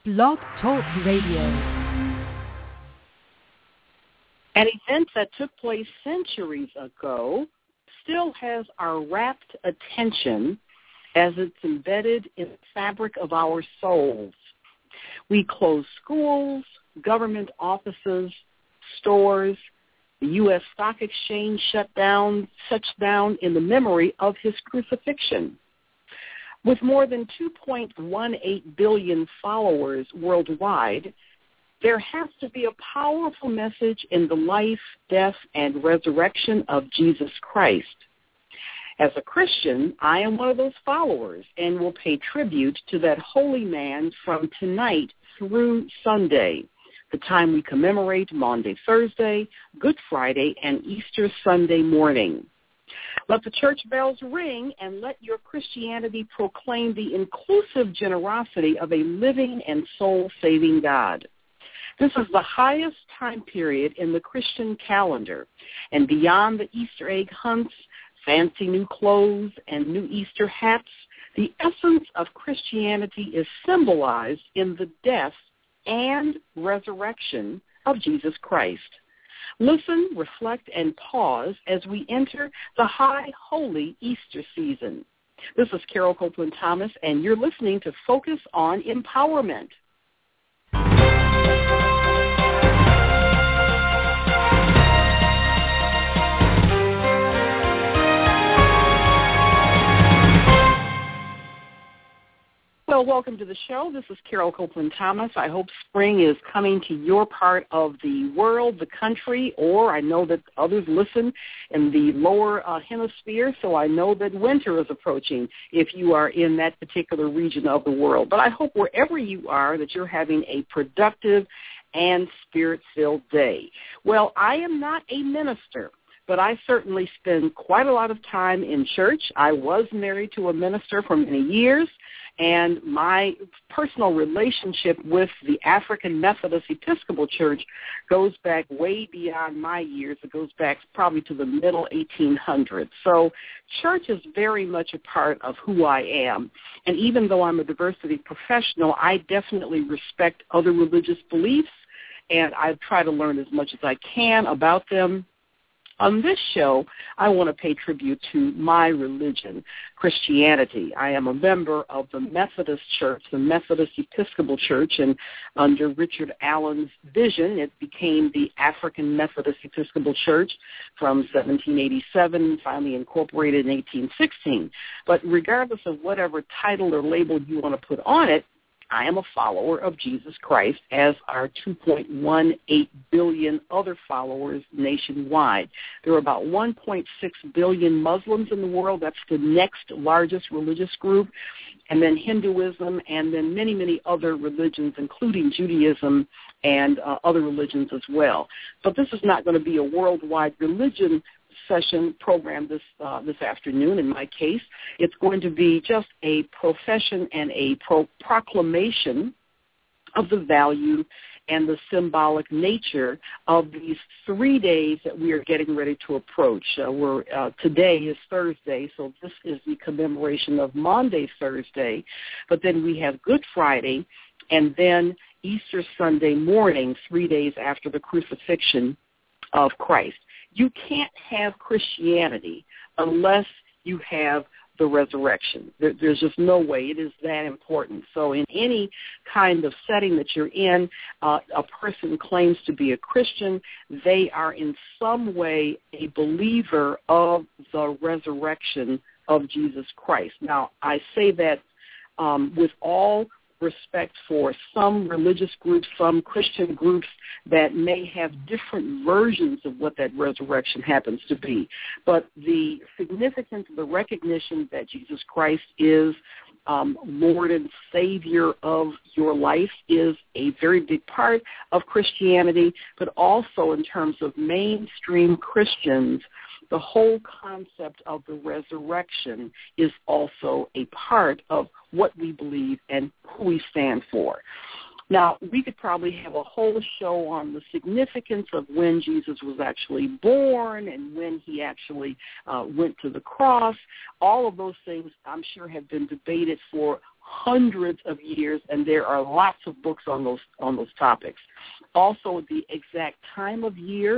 Blog Talk Radio. An event that took place centuries ago still has our rapt attention as it's embedded in the fabric of our souls. We close schools, government offices, stores. The U.S. Stock Exchange shuts down in the memory of his crucifixion. With more than 2.18 billion followers worldwide, there has to be a powerful message in the life, death, and resurrection of Jesus Christ. As a Christian, I am one of those followers and will pay tribute to that holy man from tonight through Sunday, the time we commemorate Maundy Thursday, Good Friday, and Easter Sunday morning. Let the church bells ring and let your Christianity proclaim the inclusive generosity of a living and soul-saving God. This is the highest time period in the Christian calendar, and beyond the Easter egg hunts, fancy new clothes, and new Easter hats, the essence of Christianity is symbolized in the death and resurrection of Jesus Christ. Listen, reflect, and pause as we enter the high holy Easter season. This is Carol Copeland Thomas, and you're listening to Focus on Empowerment. Well, welcome to the show. This is Carol Copeland Thomas. I hope spring is coming to your part of the world, the country, or I know that others listen in the lower hemisphere, so I know that winter is approaching if you are in that particular region of the world. But I hope wherever you are that you're having a productive and spirit-filled day. Well, I am not a minister, but I certainly spend quite a lot of time in church. I was married to a minister for many years, and my personal relationship with the African Methodist Episcopal Church goes back way beyond my years. It goes back probably to the middle 1800s. So church is very much a part of who I am. And even though I'm a diversity professional, I definitely respect other religious beliefs, and I try to learn as much as I can about them. On this show, I want to pay tribute to my religion, Christianity. I am a member of the Methodist Church, the Methodist Episcopal Church, and under Richard Allen's vision, it became the African Methodist Episcopal Church from 1787, finally incorporated in 1816. But regardless of whatever title or label you want to put on it, I am a follower of Jesus Christ, as are 2.18 billion other followers nationwide. There are about 1.6 billion Muslims in the world. That's the next largest religious group. And then Hinduism, and then many, many other religions, including Judaism and other religions as well. But this is not going to be a worldwide religion session program this afternoon. In my case, it's going to be just a profession and a proclamation of the value and the symbolic nature of these 3 days that we are getting ready to approach. Today is Thursday, so this is the commemoration of Maundy Thursday, but then we have Good Friday, and then Easter Sunday morning, 3 days after the crucifixion of Christ. You can't have Christianity unless you have the resurrection. There's just no way. It is that important. So in any kind of setting that you're in, a person claims to be a Christian, they are in some way a believer of the resurrection of Jesus Christ. Now, I say that with all respect for some religious groups, some Christian groups that may have different versions of what that resurrection happens to be. But the significance of the recognition that Jesus Christ is Lord and Savior of your life is a very big part of Christianity, but also in terms of mainstream Christians, the whole concept of the resurrection is also a part of what we believe and who we stand for. Now, we could probably have a whole show on the significance of when Jesus was actually born and when he actually went to the cross. All of those things, I'm sure, have been debated for hundreds of years, and there are lots of books on those topics. Also, the exact time of year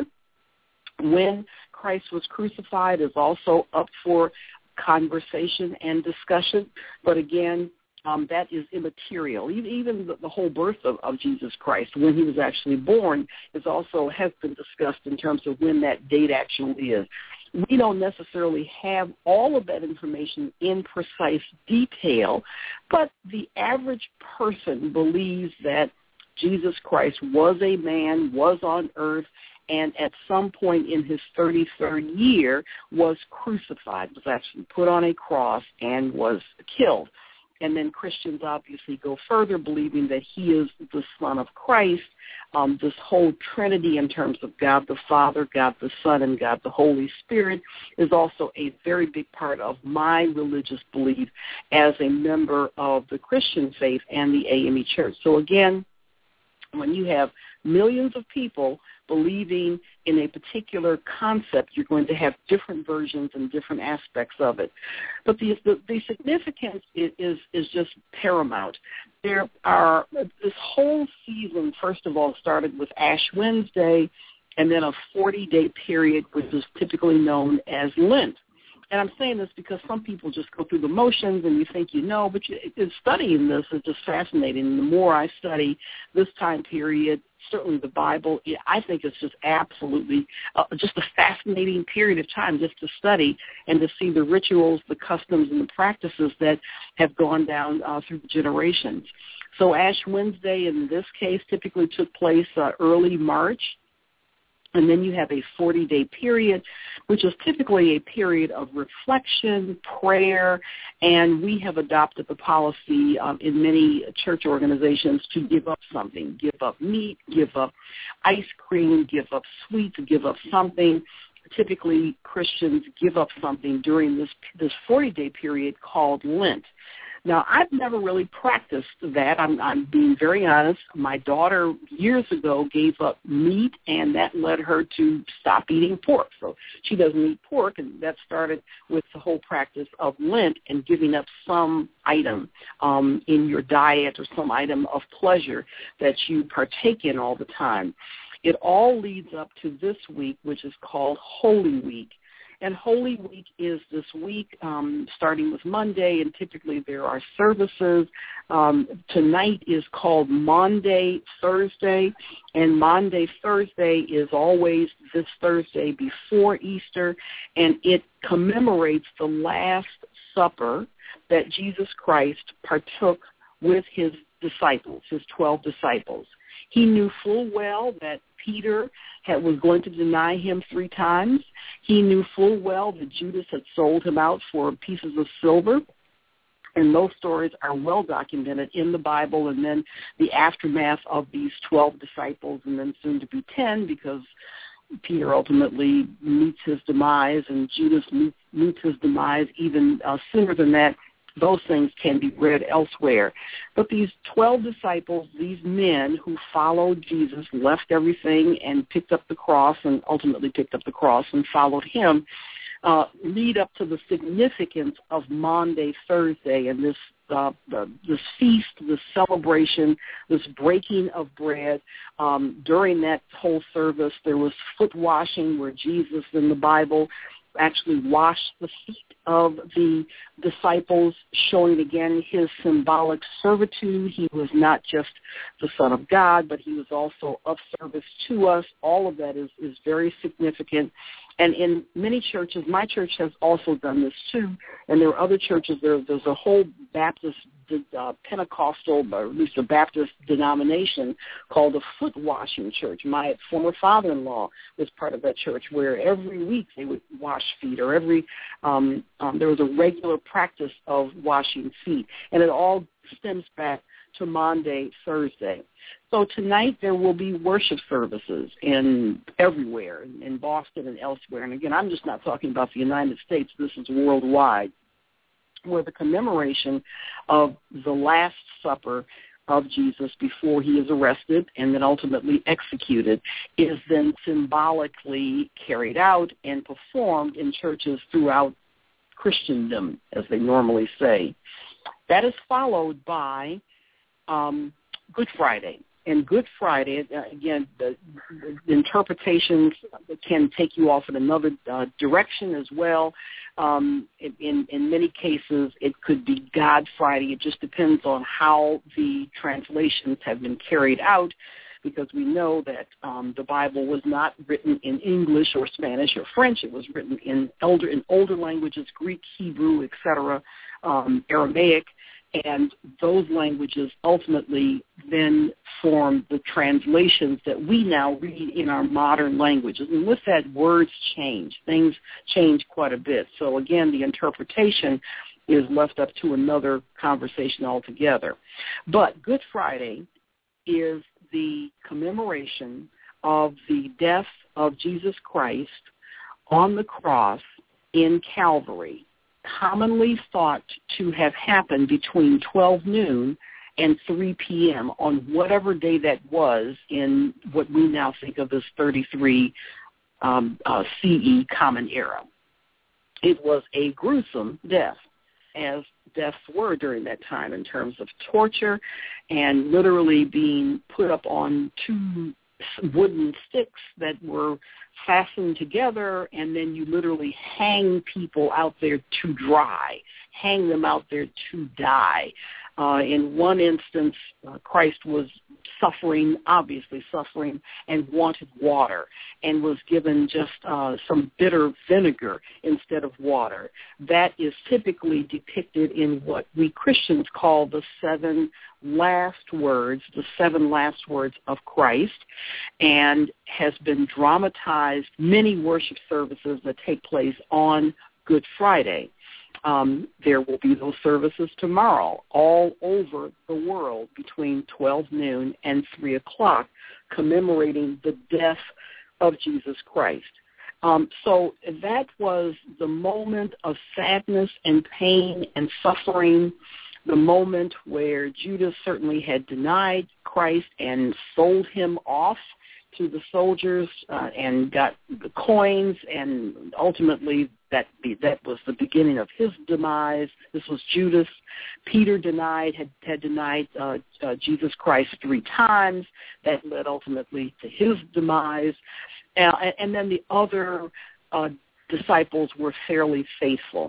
when Christ was crucified is also up for conversation and discussion, but again, that is immaterial. Even the whole birth of Jesus Christ, when he was actually born, has been discussed in terms of when that date actually is. We don't necessarily have all of that information in precise detail, but the average person believes that Jesus Christ was a man, was on earth, and at some point in his 33rd year was crucified, was actually put on a cross and was killed. And then Christians obviously go further, believing that he is the Son of Christ. This whole Trinity in terms of God the Father, God the Son, and God the Holy Spirit is also a very big part of my religious belief as a member of the Christian faith and the AME Church. So again, when you have millions of people believing in a particular concept, you're going to have different versions and different aspects of it. But the significance is just paramount. There are, this whole season, first of all, started with Ash Wednesday and then a 40-day period, which is typically known as Lent. And I'm saying this because some people just go through the motions and you think you know, but studying this is just fascinating. The more I study this time period, certainly the Bible, I think it's just absolutely just a fascinating period of time just to study and to see the rituals, the customs, and the practices that have gone down through the generations. So Ash Wednesday in this case typically took place early March. And then you have a 40-day period, which is typically a period of reflection, prayer, and we have adopted the policy in many church organizations to give up something, give up meat, give up ice cream, give up sweets, give up something. Typically, Christians give up something during this 40-day period called Lent. Now, I've never really practiced that. I'm being very honest. My daughter years ago gave up meat, and that led her to stop eating pork. So she doesn't eat pork, and that started with the whole practice of Lent and giving up some item in your diet or some item of pleasure that you partake in all the time. It all leads up to this week, which is called Holy Week. And Holy Week is this week starting with Monday, and typically there are services. Tonight is called Maundy Thursday, and Maundy Thursday is always this Thursday before Easter, and it commemorates the Last Supper that Jesus Christ partook with his disciples, his 12 disciples. He knew full well that Peter was going to deny him 3 times. He knew full well that Judas had sold him out for pieces of silver. And those stories are well documented in the Bible, and then the aftermath of these 12 disciples and then soon to be 10, because Peter ultimately meets his demise and Judas meets his demise even sooner than that. Those things can be read elsewhere. But these 12 disciples, these men who followed Jesus, left everything and picked up the cross and ultimately picked up the cross and followed him, lead up to the significance of Maundy Thursday and this feast, this celebration, this breaking of bread. During that whole service, there was foot washing where Jesus in the Bible actually washed the feet of the disciples, showing again his symbolic servitude. He was not just the Son of God, but he was also of service to us. All of that is very significant. And in many churches, my church has also done this too, and there are other churches, there's a whole Baptist, Pentecostal, or at least a Baptist denomination called the Foot Washing Church. My former father-in-law was part of that church, where every week they would wash feet, or there was a regular practice of washing feet, and it all stems back to Maundy Thursday. So tonight there will be worship services everywhere, in Boston and elsewhere. And again, I'm just not talking about the United States. This is worldwide, where the commemoration of the Last Supper of Jesus before he is arrested and then ultimately executed is then symbolically carried out and performed in churches throughout Christendom, as they normally say. That is followed by Good Friday. And Good Friday, again, the interpretations can take you off in another direction as well. In many cases, it could be God Friday. It just depends on how the translations have been carried out, because we know that the Bible was not written in English or Spanish or French. It was written in older languages, Greek, Hebrew, etc., Aramaic. And those languages ultimately then form the translations that we now read in our modern languages. And with that, words change. Things change quite a bit. So again, the interpretation is left up to another conversation altogether. But Good Friday is the commemoration of the death of Jesus Christ on the cross in Calvary, commonly thought to have happened between 12 noon and 3 p.m. on whatever day that was in what we now think of as 33 CE Common Era. It was a gruesome death, as deaths were during that time in terms of torture and literally being put up on two wooden sticks that were fastened together, and then you literally hang people out there to dry, hang them out there to die. In one instance, Christ was obviously suffering, and wanted water, and was given just some bitter vinegar instead of water. That is typically depicted in what we Christians call the seven last words of Christ, and has been dramatized many worship services that take place on Good Friday. There will be those services tomorrow all over the world between 12 noon and 3 o'clock, commemorating the death of Jesus Christ. So that was the moment of sadness and pain and suffering, the moment where Judas certainly had denied Christ and sold him off to the soldiers and got the coins, and ultimately that was the beginning of his demise. This was Judas. Peter had denied Jesus Christ 3 times. That led ultimately to his demise. And then the other disciples were fairly faithful.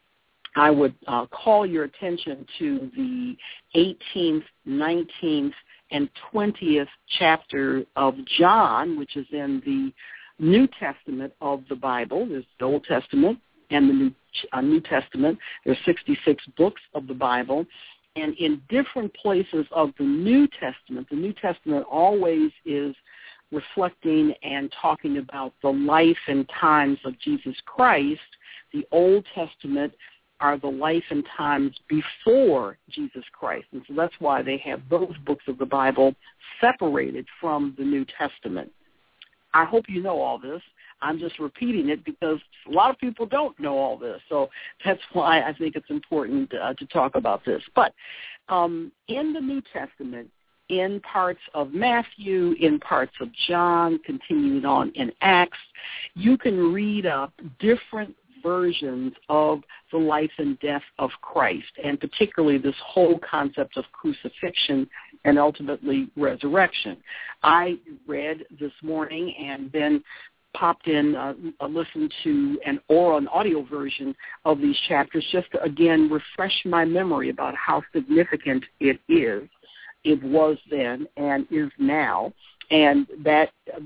I would call your attention to the 18th, 19th, and 20th chapter of John, which is in the New Testament of the Bible. There's the Old Testament and the New Testament. There's 66 books of the Bible. And in different places of the New Testament always is reflecting and talking about the life and times of Jesus Christ. The Old Testament are the life and times before Jesus Christ. And so that's why they have those books of the Bible separated from the New Testament. I hope you know all this. I'm just repeating it because a lot of people don't know all this. So that's why I think it's important to talk about this. But in the New Testament, in parts of Matthew, in parts of John, continuing on in Acts, you can read up different versions of the life and death of Christ, and particularly this whole concept of crucifixion and ultimately resurrection. I read this morning and then popped in, listened to an audio version of these chapters just to, again, refresh my memory about how significant it is. It was then and is now, and that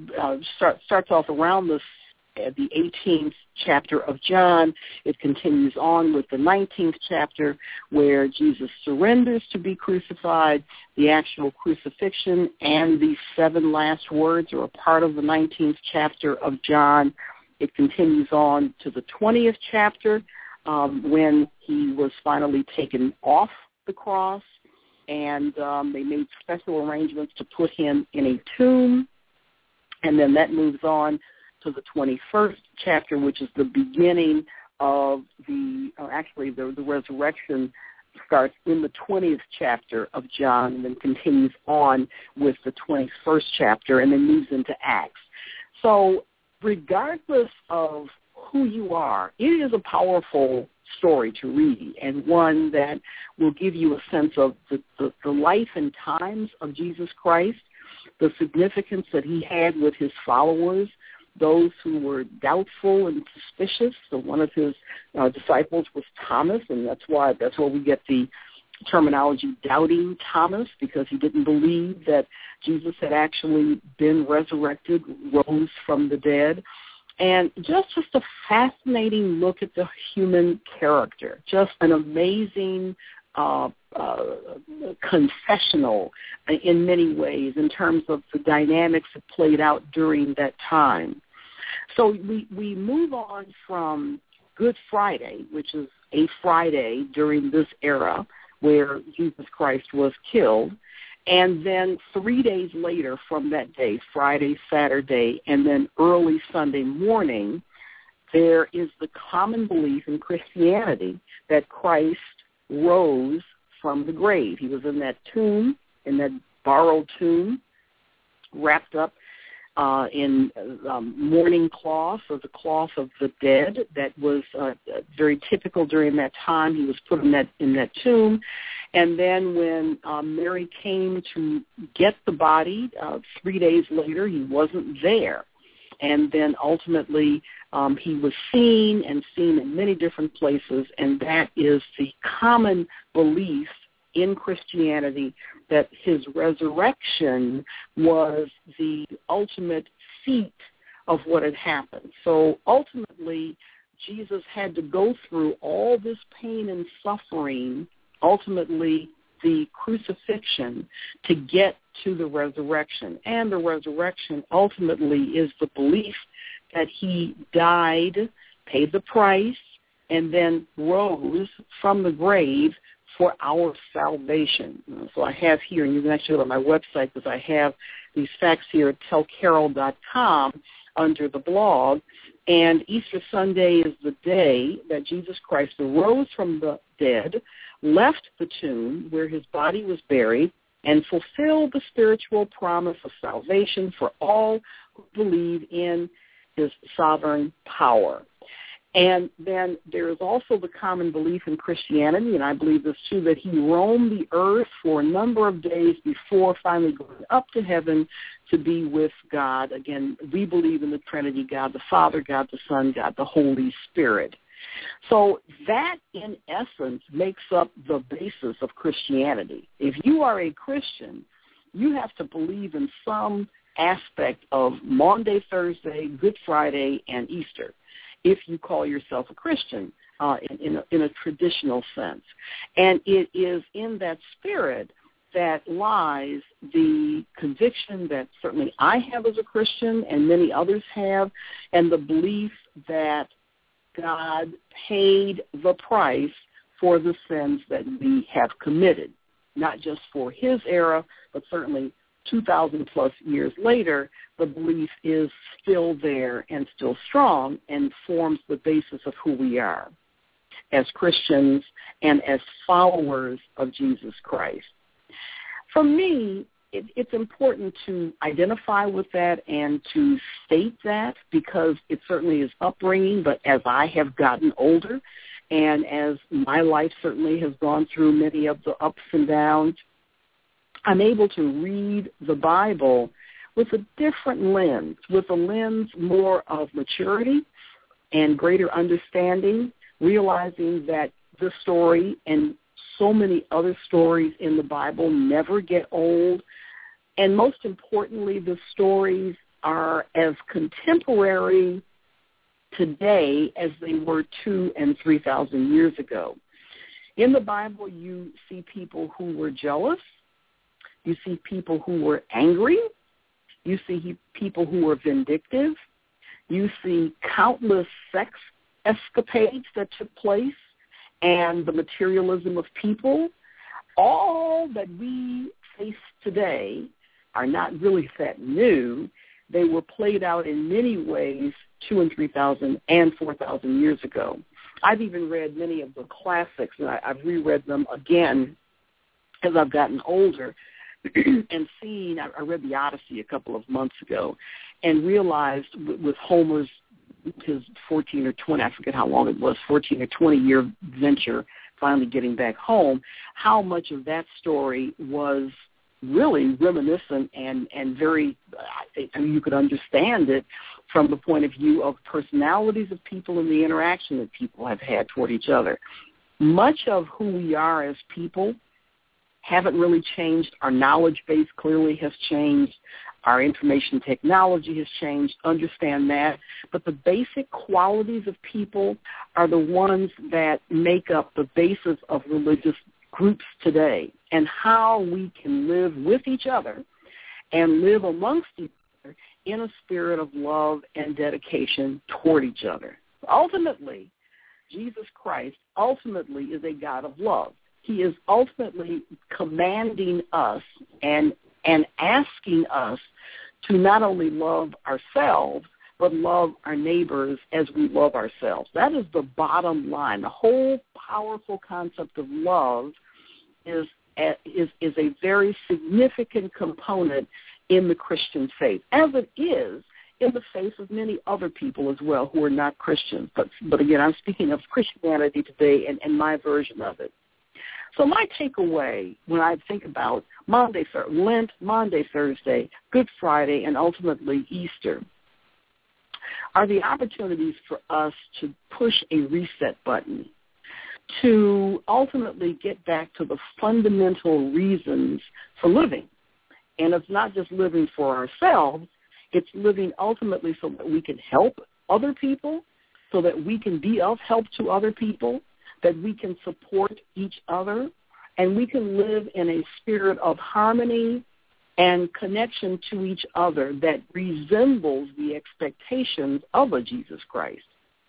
starts off around the 18th chapter of John. It continues on with the 19th chapter where Jesus surrenders to be crucified. The actual crucifixion and the 7 last words are a part of the 19th chapter of John. It continues on to the 20th chapter when he was finally taken off the cross, and they made special arrangements to put him in a tomb. And then that moves on to the 21st chapter, which is the beginning of the resurrection starts in the 20th chapter of John and then continues on with the 21st chapter and then moves into Acts. So regardless of who you are, it is a powerful story to read, and one that will give you a sense of the life and times of Jesus Christ, the significance that he had with his followers, those who were doubtful and suspicious. So one of his disciples was Thomas, and that's where we get the terminology doubting Thomas, because he didn't believe that Jesus had actually been resurrected, rose from the dead. And just a fascinating look at the human character, just an amazing confessional in many ways in terms of the dynamics that played out during that time. So we move on from Good Friday, which is a Friday during this era where Jesus Christ was killed, and then 3 days later from that day, Friday, Saturday, and then early Sunday morning, there is the common belief in Christianity that Christ rose from the grave. He was in that tomb, in that borrowed tomb, wrapped up in mourning cloth, or the cloth of the dead. That was very typical during that time. He was put in that tomb. And then when Mary came to get the body 3 days later, he wasn't there. And then ultimately he was seen in many different places, and that is the common belief in Christianity, that his resurrection was the ultimate feat of what had happened. So ultimately, Jesus had to go through all this pain and suffering, ultimately the crucifixion, to get to the resurrection. And the resurrection ultimately is the belief that he died, paid the price, and then rose from the grave for our salvation. So I have here, and you can actually go to my website, because I have these facts here at tellcarol.com under the blog. And Easter Sunday is the day that Jesus Christ arose from the dead, left the tomb where his body was buried, and fulfilled the spiritual promise of salvation for all who believe in his sovereign power. And then there is also the common belief in Christianity, and I believe this too, that he roamed the earth for a number of days before finally going up to heaven to be with God. Again, we believe in the Trinity, God the Father, God the Son, God the Holy Spirit. So that, in essence, makes up the basis of Christianity. If you are a Christian, you have to believe in some aspect of Maundy, Thursday, Good Friday, and Easter, if you call yourself a Christian in a traditional sense. And it is in that spirit that lies the conviction that certainly I have as a Christian and many others have, and the belief that God paid the price for the sins that we have committed, not just for his era, but certainly 2,000 plus years later, the belief is still there and still strong and forms the basis of who we are as Christians and as followers of Jesus Christ. For me, it's important to identify with that and to state that, because it certainly is upbringing, but as I have gotten older and as my life certainly has gone through many of the ups and downs, I'm able to read the Bible with a different lens, with a lens more of maturity and greater understanding, realizing that this story and so many other stories in the Bible never get old. And most importantly, the stories are as contemporary today as they were 2,000 and 3,000 years ago. In the Bible, you see people who were jealous. You see people who were angry. You see people who were vindictive. You see countless sex escapades that took place and the materialism of people. All that we face today are not really that new. They were played out in many ways 2,000 and 3,000 and 4,000 years ago. I've even read many of the classics, and I've reread them again as I've gotten older. And I read the Odyssey a couple of months ago and realized with Homer's his 14 or 20, I forget how long it was, 14 or 20-year venture, finally getting back home, how much of that story was really reminiscent and very, I mean, you could understand it from the point of view of personalities of people and the interaction that people have had toward each other. Much of who we are as people haven't really changed. Our knowledge base clearly has changed. Our information technology has changed. Understand that. But the basic qualities of people are the ones that make up the basis of religious groups today, and how we can live with each other and live amongst each other in a spirit of love and dedication toward each other. Ultimately, Jesus Christ ultimately is a God of love. He is ultimately commanding us and asking us to not only love ourselves, but love our neighbors as we love ourselves. That is the bottom line. The whole powerful concept of love is a very significant component in the Christian faith, as it is in the faith of many other people as well who are not Christians. But again, I'm speaking of Christianity today and my version of it. So my takeaway when I think about Lent, Maundy, Thursday, Good Friday, and ultimately Easter are the opportunities for us to push a reset button, to ultimately get back to the fundamental reasons for living. And it's not just living for ourselves, it's living ultimately so that we can help other people, so that we can be of help to other people, that we can support each other, and we can live in a spirit of harmony and connection to each other that resembles the expectations of a Jesus Christ.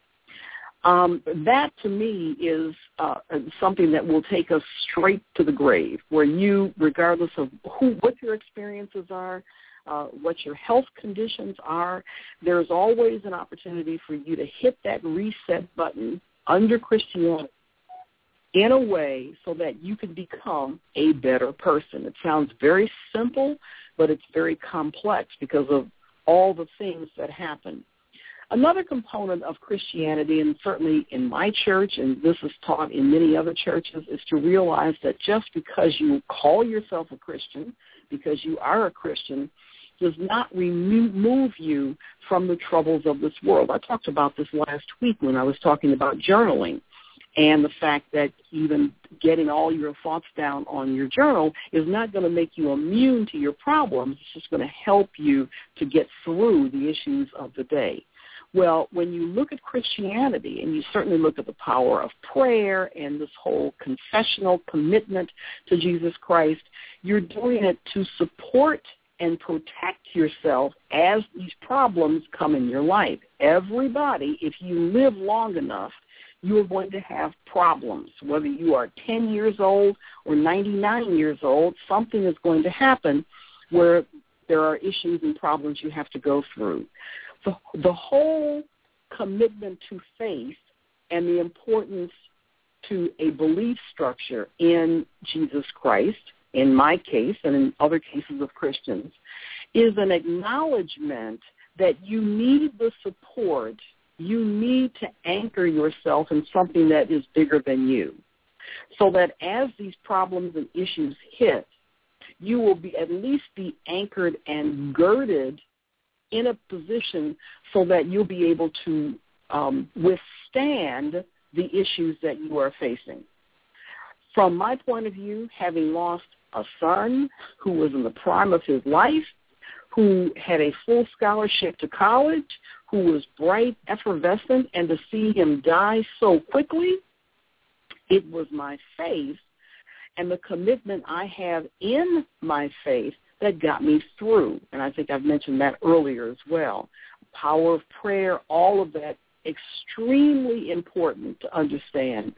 That, to me, is something that will take us straight to the grave, where you, regardless of what your experiences are, what your health conditions are, there's always an opportunity for you to hit that reset button under Christianity in a way so that you can become a better person. It sounds very simple, but it's very complex because of all the things that happen. Another component of Christianity, and certainly in my church, and this is taught in many other churches, is to realize that just because you call yourself a Christian, because you are a Christian, does not remove you from the troubles of this world. I talked about this last week when I was talking about journaling, and the fact that even getting all your thoughts down on your journal is not going to make you immune to your problems. It's just going to help you to get through the issues of the day. Well, when you look at Christianity, and you certainly look at the power of prayer and this whole confessional commitment to Jesus Christ, you're doing it to support and protect yourself as these problems come in your life. Everybody, if you live long enough, you are going to have problems. Whether you are 10 years old or 99 years old, something is going to happen where there are issues and problems you have to go through. The whole commitment to faith and the importance to a belief structure in Jesus Christ, in my case and in other cases of Christians, is an acknowledgement that you need the support. You need to anchor yourself in something that is bigger than you, so that as these problems and issues hit, you will at least be anchored and girded in a position so that you'll be able to withstand the issues that you are facing. From my point of view, having lost a son who was in the prime of his life, who had a full scholarship to college, who was bright, effervescent, and to see him die so quickly, it was my faith and the commitment I have in my faith that got me through. And I think I've mentioned that earlier as well. Power of prayer, all of that, extremely important to understand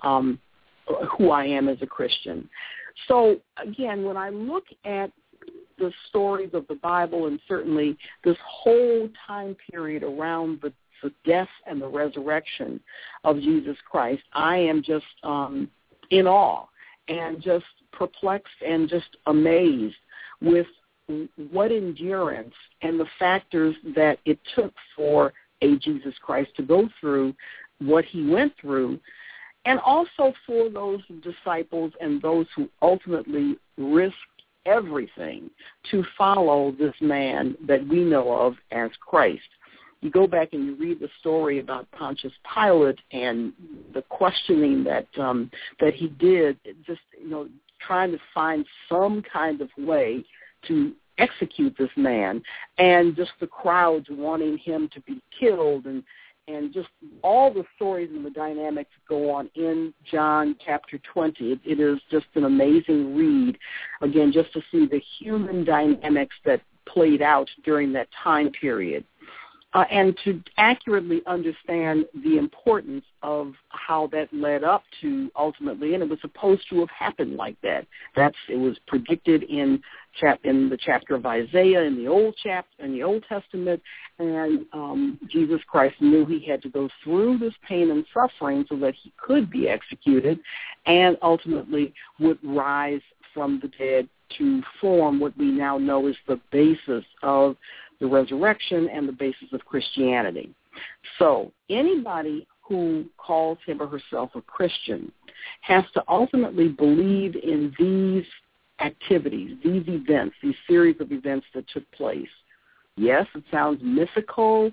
who I am as a Christian. So, again, when I look at the stories of the Bible and certainly this whole time period around the death and the resurrection of Jesus Christ, I am just in awe and just perplexed and just amazed with what endurance and the factors that it took for a Jesus Christ to go through what he went through, and also for those disciples and those who ultimately risked everything to follow this man that we know of as Christ. You go back and you read the story about Pontius Pilate and the questioning that he did, just trying to find some kind of way to execute this man, and just the crowds wanting him to be killed, and just all the stories and the dynamics go on in John chapter 20. It is just an amazing read, again, just to see the human dynamics that played out during that time period. And to accurately understand the importance of how that led up to ultimately, and it was supposed to have happened like that. It was predicted in the chapter of Isaiah in the Old Testament, and Jesus Christ knew he had to go through this pain and suffering so that he could be executed, and ultimately would rise from the dead to form what we now know is the basis of the resurrection and the basis of Christianity. So anybody who calls him or herself a Christian has to ultimately believe in these activities, these events, these series of events that took place. Yes, it sounds mystical.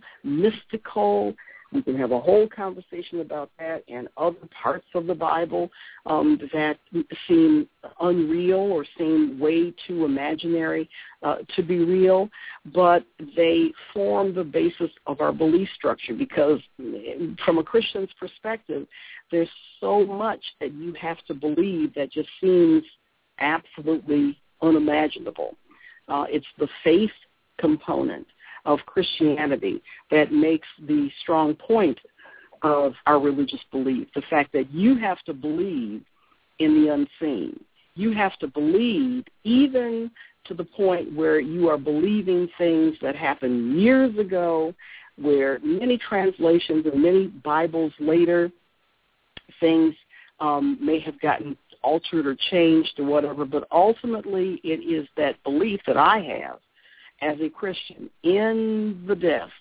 We can have a whole conversation about that and other parts of the Bible that seem unreal or seem way too imaginary to be real, but they form the basis of our belief structure, because from a Christian's perspective, there's so much that you have to believe that just seems absolutely unimaginable. It's the faith component of Christianity that makes the strong point of our religious belief, the fact that you have to believe in the unseen. You have to believe even to the point where you are believing things that happened years ago, where many translations and many Bibles later, things may have gotten altered or changed or whatever, but ultimately it is that belief that I have as a Christian in the death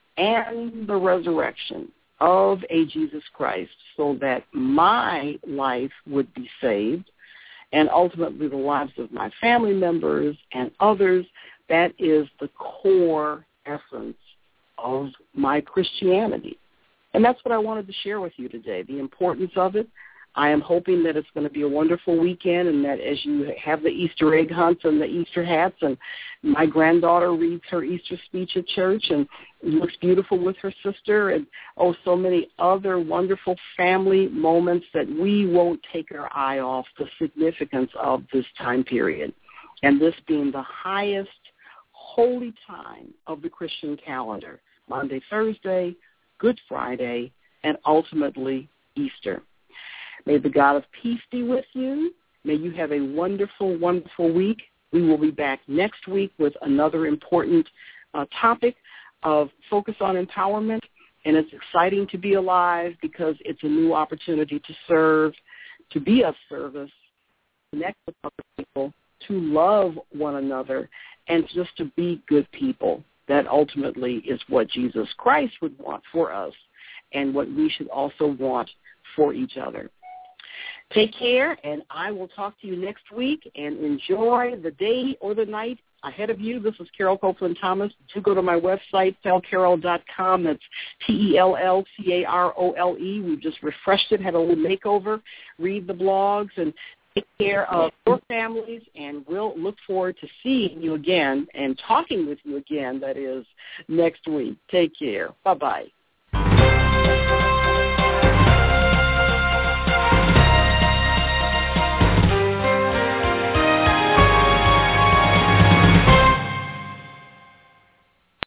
and the resurrection of a Jesus Christ, so that my life would be saved and ultimately the lives of my family members and others. That is the core essence of my Christianity. And that's what I wanted to share with you today, the importance of it. I am hoping that it's going to be a wonderful weekend, and that as you have the Easter egg hunts and the Easter hats, and my granddaughter reads her Easter speech at church and looks beautiful with her sister, and so many other wonderful family moments, that we won't take our eye off the significance of this time period, and this being the highest holy time of the Christian calendar, Monday, Thursday, Good Friday, and ultimately Easter. May the God of peace be with you. May you have a wonderful, wonderful week. We will be back next week with another important topic of focus on empowerment. And it's exciting to be alive, because it's a new opportunity to serve, to be of service, connect with other people, to love one another, and just to be good people. That ultimately is what Jesus Christ would want for us, and what we should also want for each other. Take care, and I will talk to you next week, and enjoy the day or the night ahead of you. This is Carol Copeland Thomas. Do go to my website, tellcarol.com. That's TELLCAROLE. We've just refreshed it, had a little makeover. Read the blogs, and take care of your families, and we'll look forward to seeing you again and talking with you again, that is, next week. Take care. Bye-bye.